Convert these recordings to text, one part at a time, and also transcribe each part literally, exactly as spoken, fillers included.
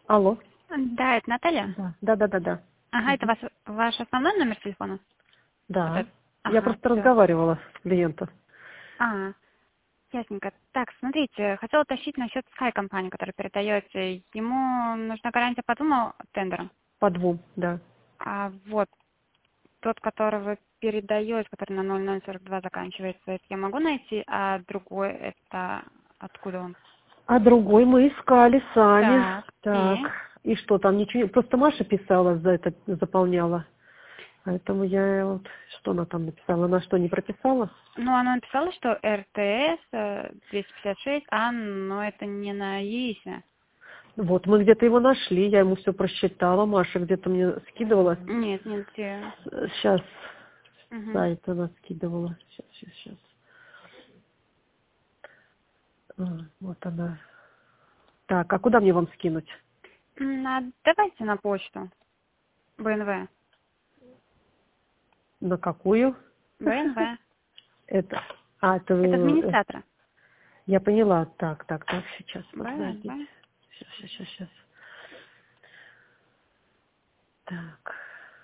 Алло. Да, это Наталья? Да, да, да, да, да. Ага, это Мгм. ваш, ваш основной номер телефона? Вот Да. этот? Я Ага, просто все. разговаривала с клиентом. А, ясненько. Так, смотрите, хотела уточнить насчет Sky компании, которая передаете. Ему нужна гарантия по двум тендерам. По двум, да. А вот тот, который вы передаете, который на ноль ноль сорок два заканчивается, это я могу найти, а другой это откуда он? А другой мы искали сами. Так, Так. и? И что там, ничего? Просто Маша писала за это, заполняла. Поэтому я вот, что она там написала? Она что, не прописала? Ну, она написала, что эр тэ эс э, двести пятьдесят шесть, а, но это не на ЕИСе. Вот, мы где-то его нашли, я ему все просчитала. Маша где-то мне скидывала. Нет, нет, те. Сейчас Мгм. сайт она скидывала. Сейчас, сейчас, сейчас. Вот она. Так, а куда мне вам скинуть? М, а давайте на почту. бэ эн вэ. На какую? бэ эн вэ. Это, а, это, Это э, администратора. я поняла. Так, так, так, сейчас, подождите. бэ эн вэ. Сейчас, сейчас, сейчас, сейчас. Так.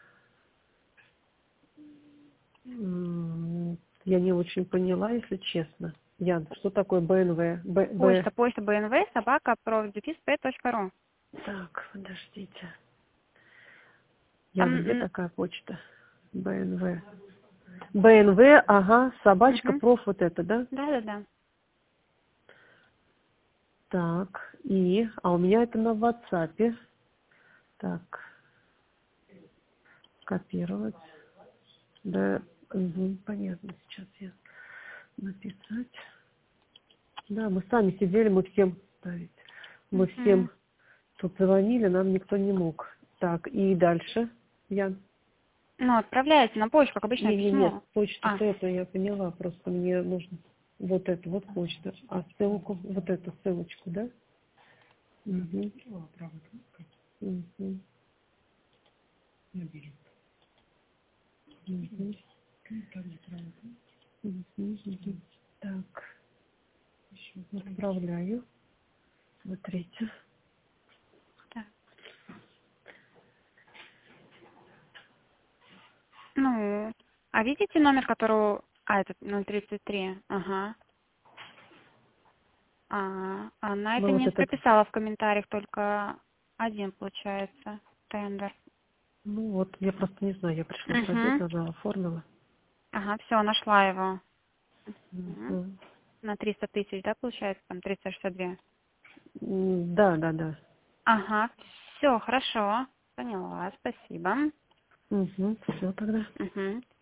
М, Я не очень поняла, если честно. Ян, что такое бэ эн вэ? Б, Б... Почта, почта бэ эн вэ, собака, профдефис.п точка ру. Так, подождите. Там, Ян, где м, такая почта? бэ эн вэ. бэ эн вэ, ага, собачка, мгм. проф, вот это, да? Да-да-да. Так, и, а у меня это на WhatsApp. Так, копировать. Да, мгм, понятно, сейчас я написать. Да, мы сами сидели, мы всем ставить. Мы Мгм. всем тут звонили, нам никто не мог. Так, и дальше, Ян. Ну, отправляете на почту, как обычное Не, не, нет, письмо. А, почту-то это я поняла, просто мне нужно вот эту вот почту, а ссылку, вот эту ссылочку, да? Угу. Угу. Угу. Угу. Так, отправляю. Смотрите. так. Ну, а видите номер, который... А, это ноль тридцать три. Ага. А, она это Ну вот не этот, прописала в комментариях, только один, получается, тендер. ну вот, я просто не знаю, я пришла с Угу. обеда, она оформила. Ага, все, нашла его. Мгм. Мгм. На триста тысяч, да, получается, там триста шестьдесят два. М, Да, да, да. Ага, все, хорошо. Поняла, спасибо. Угу. Все тогда. Угу.